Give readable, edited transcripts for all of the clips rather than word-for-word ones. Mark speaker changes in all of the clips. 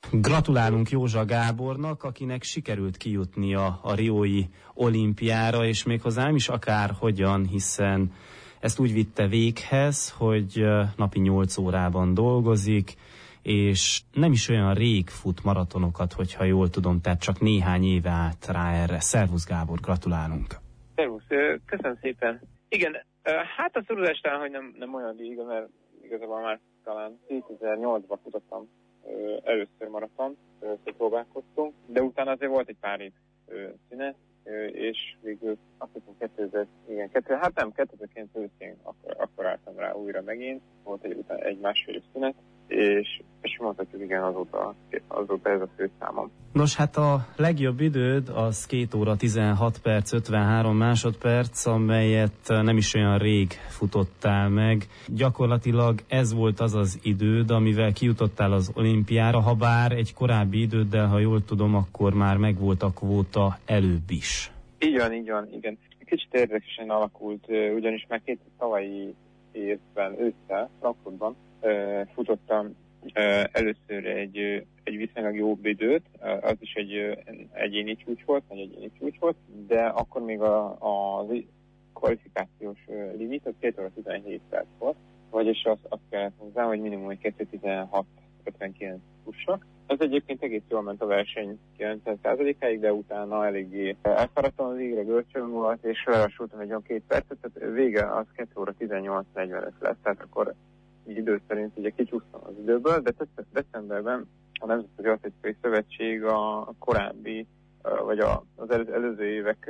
Speaker 1: Gratulálunk Józsa Gábornak, akinek sikerült kijutnia a riói olimpiára, és méghozzá nem is akárhogyan, hiszen ezt úgy vitte véghez, hogy napi 8 órában dolgozik, és nem is olyan rég fut maratonokat, hogyha jól tudom, tehát csak néhány éve állt rá erre. Szervusz Gábor, gratulálunk!
Speaker 2: Szervusz, köszönöm szépen. Igen, hát a szorozás talán, hogy nem olyan rég, mert igazából már talán 2008-ban futottam először maraton, először próbálkoztunk, de utána azért volt egy pár év szünet, és végül azt hiszem 2009 őszén akkor álltam rá újra megint, volt egy másfél év szünet, és mondhatjuk, igen, azóta ez a főszámom.
Speaker 1: Nos, hát a legjobb időd az 2 óra 16 perc 53 másodperc, amelyet nem is olyan rég futottál meg. Gyakorlatilag ez volt az az időd, amivel kijutottál az olimpiára, ha bár egy korábbi időddel, ha jól tudom, akkor már megvolt a kvóta előbb is.
Speaker 2: Így van, igen. Kicsit érdekesen alakult, ugyanis már két tavalyi évben ősszel, Frankfurtban futottam először egy viszonylag jobb időt, az is egy egyéni csúcs volt, de akkor még a kvalifikációs limit az 2 óra 17 perc volt, vagyis azt kellett hozzá, hogy minimum egy 2:16:59 fussak. Ez egyébként egész jól ment a verseny 90%-áig, de utána eléggé elfáradtam, végre görcsöm volt, és lelassultam egy olyan 2 percet, tehát vége az 2 óra 18:45 lett, tehát akkor idő szerint ugye kicsúsztam az időből, de decemberben a Nemzetközi Atlétikai Szövetség a korábbi, vagy az előző évek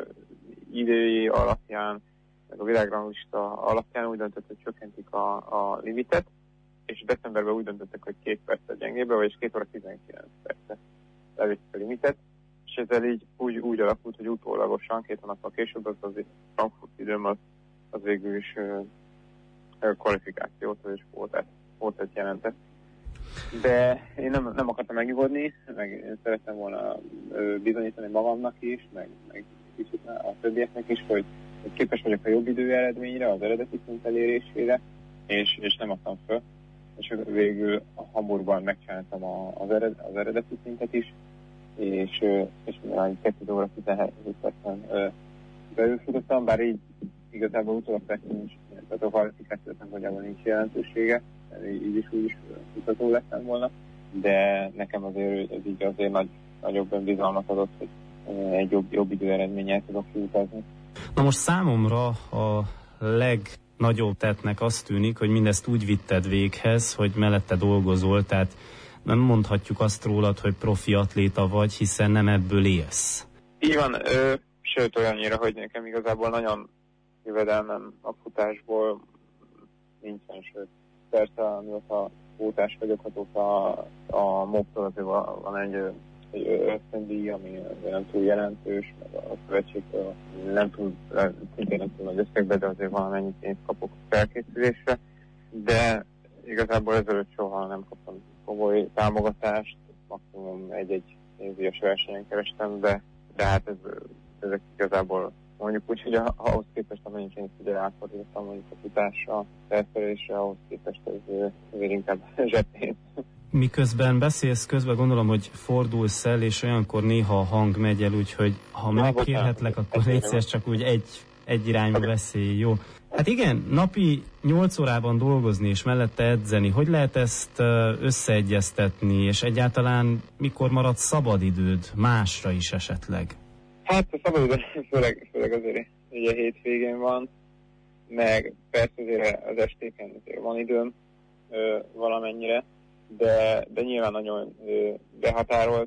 Speaker 2: idői alapján, meg a világranglista alapján úgy döntött, hogy csökkentik a limitet, és decemberben úgy döntöttek, hogy 2 perccel gyengébben, vagyis 2 óra 19 percet levitték a limitet, és ezzel így úgy alakult, hogy utólagosan 2 hónappal később az Frankfurt időm az végül is kvalifikációt és kvótát jelentett. De én nem akartam megnyugodni, meg én szerettem volna bizonyítani magamnak is, meg kicsit a többieknek is, hogy képes vagyok a jobb idő eredményre, az eredeti szint elérésére, és nem adtam föl. És végül a Hamburgban megcsináltam az eredeti szintet is, és 2 óra 17 percen belül futottam, bár így igazából utólag persze nincs, tehát a kvalifikáció szempontjából nincs jelentősége, így is úgy is futató lettem volna, de nekem azért ez így azért nagyobb önbizalmat adott, hogy egy jobb időeredménnyel tudok kiutazni.
Speaker 1: Na most számomra a legnagyobb tettnek azt tűnik, hogy mindezt úgy vitted véghez, hogy mellette dolgozol, tehát nem mondhatjuk azt rólad, hogy profi atléta vagy, hiszen nem ebből élsz.
Speaker 2: Így van, sőt olyannyira, hogy nekem igazából nagyon jövedelmem a futásból nincsen, sőt persze, amióta futás vagyok, azóta a MOB-tól azért van egy ösztöndíj, ami nem túl jelentős, meg a szövetségtől szintén nem túl nagy összegbe, de azért valamennyi pénzt kapok felkészülésre, de igazából ezelőtt soha nem kaptam komoly támogatást, maximum egy pénzügyes versenyen kerestem, de hát ezek igazából mondjuk úgy, hogy ahhoz képest, amennyit én ugye átfordítottam mondjuk a futásra, felszerelésre, ahhoz képest ez azért inkább zseppénz.
Speaker 1: Miközben beszélsz, közben gondolom, hogy fordulsz el, és olyankor néha a hang megy el, úgyhogy ha megkérhetlek, akkor légy szíves, csak úgy egy irányba beszélj, jó? Hát igen, napi 8 órában dolgozni és mellette edzeni, hogy lehet ezt összeegyeztetni, és egyáltalán mikor marad szabadidőd másra is esetleg?
Speaker 2: Hát a szabadidő főleg azért ugye hétvégén van, meg persze azért az estéken azért van időm valamennyire, de nyilván nagyon behatárolt,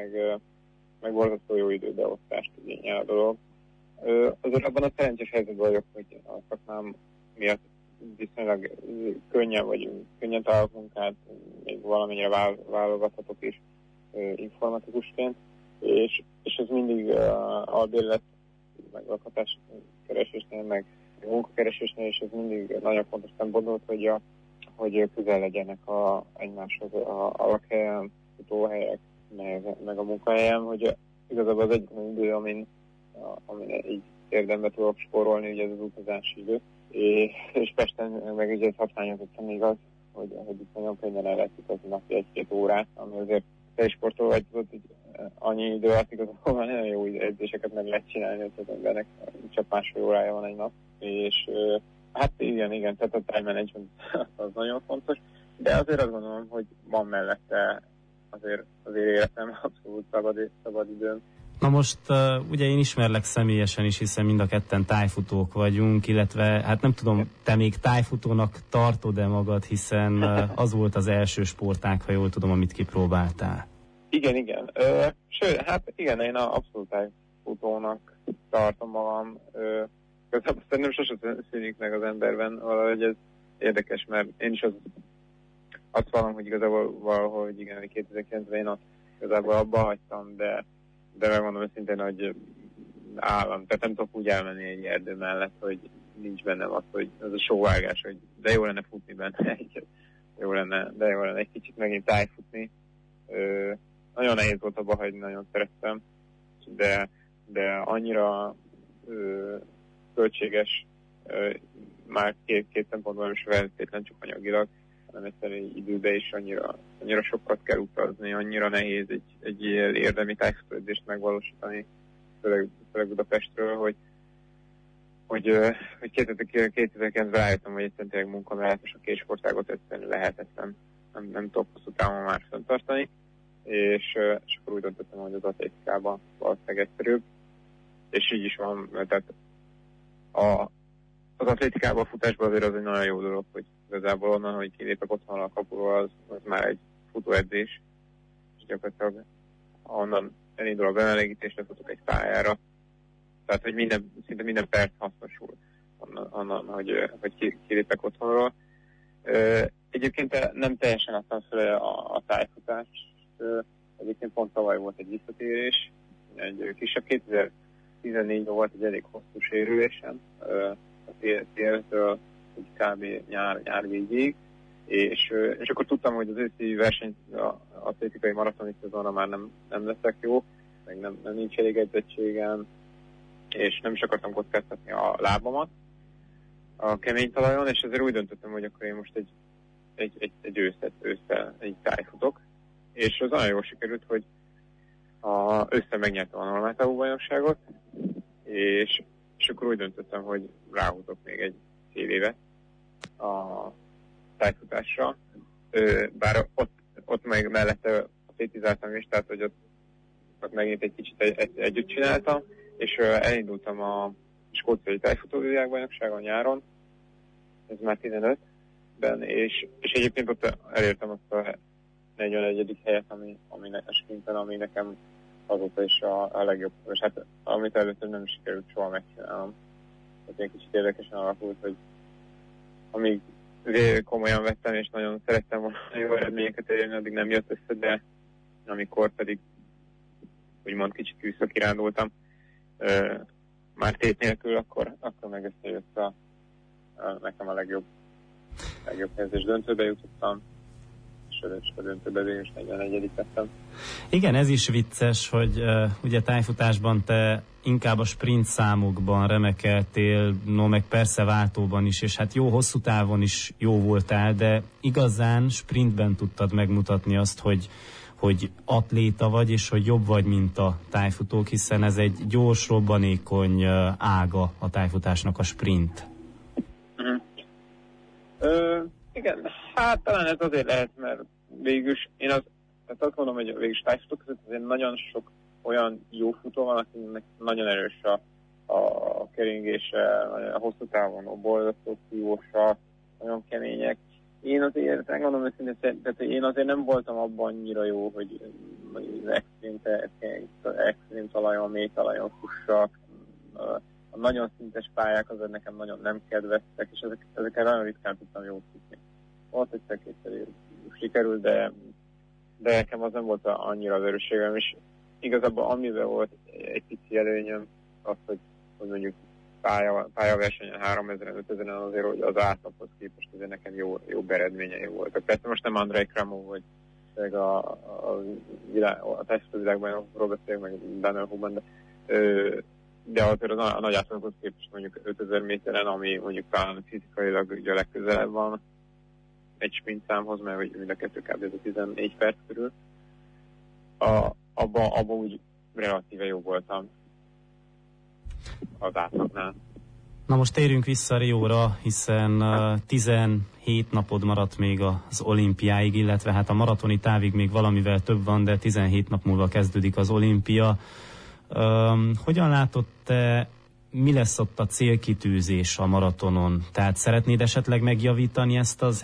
Speaker 2: meg borzasztó jó időbeosztást igényel a dolog. Azért abban a szerencsés helyzetben vagyok, hogy a szakmám miatt viszonylag könnyen találok munkát, még valamennyire válogathatok is informatikusként, és ez mindig albérlet, meg lakhatáskeresésnél, meg munkakeresésnél, és ez mindig nagyon fontos szempont volt, hogy közel legyenek egymáshoz a lakhelyem, futóhelyek, meg a munkahelyem, hogy igazából az egyetlen idő, amin így érdembe tudok spórolni, ugye ez az utazási idő. És Pesten meg ugye ez hatványozottan igaz, hogy hogy itt nagyon könnyen el lehet utazni napi 1-2 órát, ami azért te is sportoló vagy, tudod, hogy annyi idő alatt igazából nagyon jó edzéseket meg lehet csinálni, hogy az embernek csak másfél órája van egy nap, és hát igen, tehát a time management az nagyon fontos, de azért azt gondolom, hogy van mellette azért életem abszolút szabad időm.
Speaker 1: Na most ugye én ismerlek személyesen is, hiszen mind a ketten tájfutók vagyunk, illetve hát nem tudom, te még tájfutónak tartod-e magad, hiszen az volt az első sportág, ha jól tudom, amit kipróbáltál.
Speaker 2: Igen. Sőt, hát igen, én abszolút tájfutónak tartom magam. Igazából szerintem sosem szűnik meg az emberben valahogy ez érdekes, mert én is azt vallom, hogy igazából valahogy igen, 2009-ben én igazából abba hagytam, de megmondom őszintén, hogy állam, tehát nem tudok úgy elmenni egy erdő mellett, hogy nincs bennem az, hogy ez a sóvágás, hogy de jó lenne futni benne, jó lenne egy kicsit megint tájfutni. Nagyon nehéz volt abba hagyni, nagyon szerettem, de annyira költséges, már két szempontból nem is feltétlen csak anyagilag, hanem egyszerűen időbe is annyira sokat kell utazni, annyira nehéz egy érdemi tájfutóedzést megvalósítani, főleg Budapestről, hogy 2009-ben rájöttem, hogy egyszerűen tényleg munka mellett és a két sportágot egyszerűen lehetetlen, nem tudok hosszú távon már fenntartani, és akkor úgy döntöttem, hogy az atlétikában valószínűleg egyszerűbb, és így is van, tehát az atlétikában, a futásban azért az egy nagyon jó dolog, hogy igazából onnan, hogy kilépek otthonra a kapuról, az már egy futóedzés, és gyakorlatilag onnan elindul a bemelegítésre, futok egy pályára, tehát hogy szinte minden perc hasznosul onnan, hogy kilépek otthonról. Egyébként nem teljesen adtam fel a tájfutást, egyébként pont tavaly volt egy visszatérés, egy kisebb 2014-ben volt egy elég hosszú sérülésem, a tértől kb. nyár végéig, és akkor tudtam, hogy az őszi verseny, az atlétikai maratoni szezonra már nem leszek jó, meg nem nincs elég edzettségem, és nem is akartam kockáztatni a lábamat a kemény talajon, és ezért úgy döntöttem, hogy akkor én most egy ősszel egy tájfutok, és az nagyon jól sikerült, hogy ősszel megnyertem a normáltávú bajnokságot, és akkor úgy döntöttem, hogy ráhúzok még egy fél évet a tájfutásra, bár ott meg mellette tétizáltam is, tehát hogy ott megint egy kicsit együtt csináltam, és elindultam a skóciai tájfutóvilágbajnokságon nyáron, ez már 15-ben, és egyébként ott elértem azt a 41. helyet, ami sprinten, ami nekem azóta is a legjobb, és hát amit először nem sikerült soha megcsinálnom. Tehát egy kicsit érdekesen alakult, hogy amíg komolyan vettem, és nagyon szerettem volna jó eredményeket elérni, addig nem jött össze, de amikor pedig úgymond kicsit visszakirándultam, már tét nélkül, akkor meg összejött nekem a legjobb helyzés. Döntőbe jutottam, és a döntőbe végül is 41. lettem.
Speaker 1: Igen, ez is vicces, hogy ugye tájfutásban te inkább a sprint számokban remekeltél, no meg persze váltóban is, és hát jó hosszú távon is jó voltál, de igazán sprintben tudtad megmutatni azt, hogy atléta vagy, és hogy jobb vagy, mint a tájfutók, hiszen ez egy gyors, robbanékony ága a tájfutásnak a sprint.
Speaker 2: Igen, hát talán ez azért lehet, mert végülis én tehát azt mondom, hogy végülis tájfutók között azért nagyon sok olyan jó futó van, akinek nagyon erős a keringése, a hosszú távon boldogok, szívósak, nagyon kemények. Én azért, megmondom őszintén, tehát én azért nem voltam abban annyira jó, hogy az extrém talajon, mély talajon fussak. A nagyon szintes pályák azért nekem nagyon nem kedveztek, és ezekkel nagyon ritkán tudtam jól futni. Volt egyszer-kétszer sikerült, de nekem az nem volt annyira az erősségem, és igazából amivel volt egy pici előnyöm az, hogy mondjuk pályaversenyen 3000-5000-en azért, hogy az átlaghoz képest azért nekem jó eredményei voltak. Persze most nem Andrei Kramov, vagy a testvilágban beszélek, meg Daniel Huben, de azért a nagy átlaghoz képest mondjuk 5000 méteren, ami mondjuk talán fizikailag ugye a legközelebb van, egy sprintszámhoz, mert hogy mind a kettő kb. Ez a 14 perc körül. Abba úgy relatíve jó voltam az átlagnál.
Speaker 1: Na most térjünk vissza Rióra, hiszen 17 napod maradt még az olimpiáig, illetve hát a maratoni távig még valamivel több van, de 17 nap múlva kezdődik az olimpia. Hogyan látod te, mi lesz ott a célkitűzés a maratonon? Tehát szeretnéd esetleg megjavítani ezt az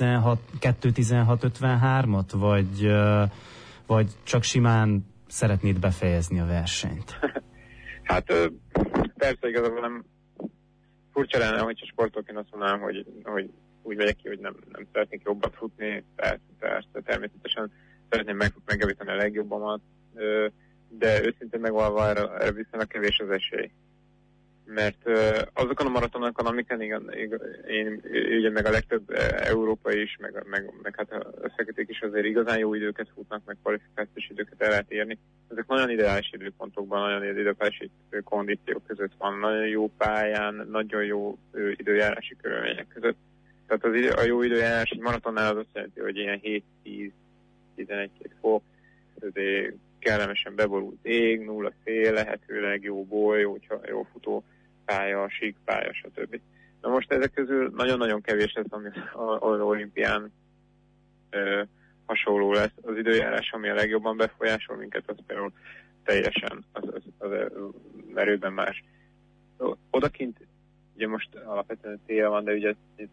Speaker 1: 2:16:53-at, vagy csak simán szeretnéd befejezni a versenyt?
Speaker 2: Hát persze igazából nem furcsa lenne, hogyha sportolóként azt mondanám, hogy úgy vegyek ki, hogy nem szeretnék jobbat futni, persze természetesen szeretném megjavítani a legjobbamat, de őszintén megvalva erre viszonylag kevés az esély. Mert azokon a maratonokon, amiken én ugye meg a legtöbb európai is, meg hát összekötők is azért igazán jó időket futnak, meg kvalifikációs időket el lehet érni. Ezek nagyon ideális időpontokban, nagyon ideális kondíciók között van, nagyon jó pályán, nagyon jó időjárási körülmények között. Tehát a jó időjárás egy maratonnál az azt jelenti, hogy ilyen 7-10-11 fok, azért kellemesen beborult ég, nulla szél, lehetőleg jó boly, jó futó pálya, síkpálya, stb. Na most ezek közül nagyon-nagyon kevés lesz, ami az olimpián hasonló lesz. Az időjárás, ami a legjobban befolyásol minket, az például teljesen az erőben más. Odakint, ugye most alapvetően tél van, de ugye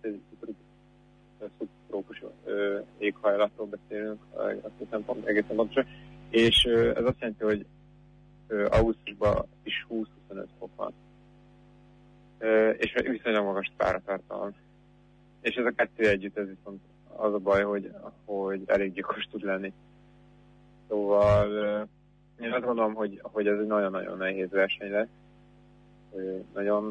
Speaker 2: szubtrópus éghajlatról beszélünk, azt hiszem egészen pontosan, és ez azt jelenti, hogy augusztusban is 20-25 fok van. És viszonylag magas páratartalom. És ez a kettő együtt, ez viszont az a baj, hogy elég gyilkos tud lenni. Szóval én azt gondolom, hogy ez egy nagyon-nagyon nehéz verseny lesz. Nagyon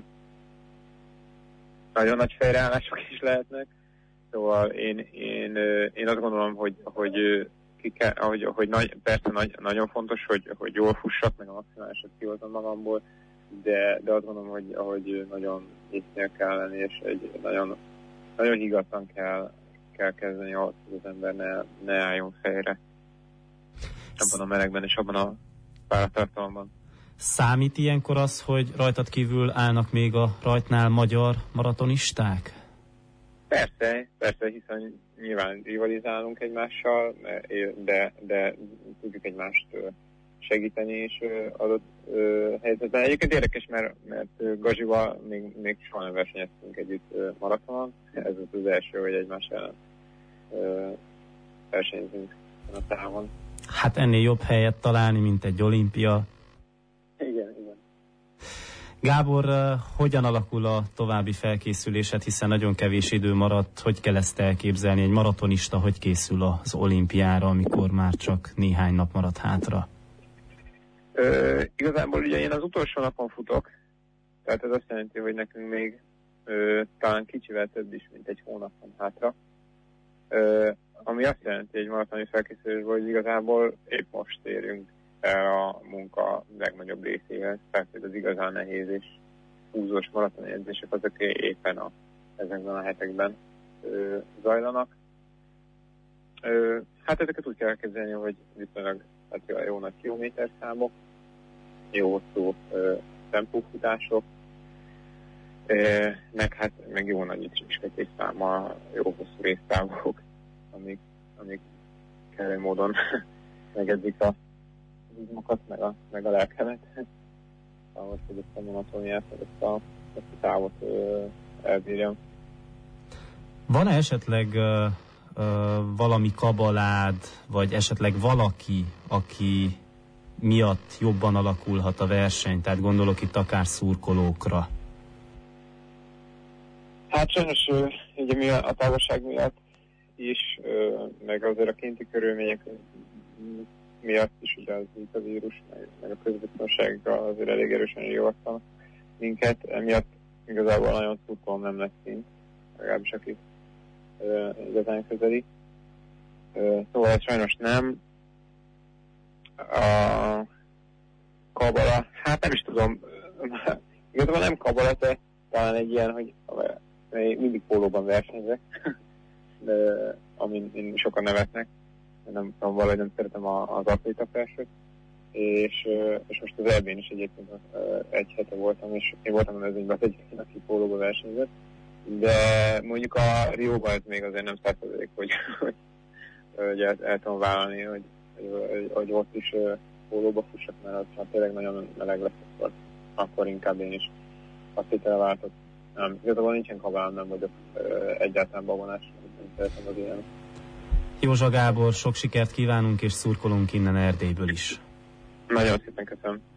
Speaker 2: nagy fejreállások is lehetnek. Szóval én azt gondolom, hogy persze nagyon fontos, hogy jól fussak, meg a maximálisat kihozom magamból, de azt gondolom, hogy nagyon észnél kell lenni, és egy nagyon, nagyon higgadtan kell kezdeni ahhoz, hogy az ember ne álljon fejre abban a melegben és abban a páratartalomban.
Speaker 1: Számít ilyenkor az, hogy rajtad kívül állnak még a rajtnál magyar maratonisták?
Speaker 2: Persze, hiszen nyilván rivalizálunk egymással, de tudjuk egymást segíteni is adott helyzetben. Egyébként érdekes, mert Gazsival még soha nem versenyeztünk együtt maratonon. Ez az első, hogy egymás ellen versenyzünk a távon.
Speaker 1: Hát ennél jobb helyet találni, mint egy olimpia.
Speaker 2: Igen.
Speaker 1: Gábor, hogyan alakul a további felkészülésed, hiszen nagyon kevés idő maradt. Hogy kell ezt elképzelni? Egy maratonista hogy készül az olimpiára, amikor már csak néhány nap maradt hátra?
Speaker 2: Igazából ugye én az utolsó napon futok, tehát ez azt jelenti, hogy nekünk még talán kicsivel több is, mint egy hónapon hátra. Ami azt jelenti egy maratoni felkészülésből, hogy igazából épp most érünk el a munka legnagyobb részéhez, tehát az igazán nehéz és húzós maratoni edzések azok éppen ezekben a hetekben zajlanak. Hát ezeket úgy kell elkezdeni, hogy viszonylag jó nagy kilométerszámok, jó hosszú tempófutások, meg jó nagy ismetés száma, jó hosszú résztávok, amik kellő módon megedzik a izmokat, meg a lelkemet, ahhoz, hogy ezt a monotóniát, ezt a távot elbírjam.
Speaker 1: Van-e esetleg valami kabalád, vagy esetleg valaki, aki miatt jobban alakulhat a verseny? Tehát gondolok itt akár szurkolókra.
Speaker 2: Hát sajnos ugye a távolság miatt is, meg azért a kinti körülmények miatt is ugye az vírus, meg a közbiztonsággal azért elég erősen riasztanak minket, emiatt igazából nagyon szurkolom nem lesz szint, legalábbis aki igazán közeli. Szóval ez sajnos nem. A kabala, hát nem is tudom, igazából nem kabala, de talán egy ilyen, hogy mindig pólóban versenyzek. amin sokan nevetnek. Nem tudom, valahogy nem szeretem az atlétafelsőt. És most az EB-n is egyébként egy hete voltam, és én voltam a mezőnyben az egyik, aki pólóba versenyzett. De mondjuk a Rióban ez még azért nem 100%, hogy el tudom vállalni, hogy ott is pólóba fussak, mert az tényleg nagyon meleg lesz, akkor inkább én is azt hittel váltok. Nem, igazából nincsen kabálom, nem vagyok egyáltalán babonás, nem szeretem az ilyen.
Speaker 1: Józsa Gábor, sok sikert kívánunk és szurkolunk innen Erdélyből is.
Speaker 2: Nagyon szépen köszönöm.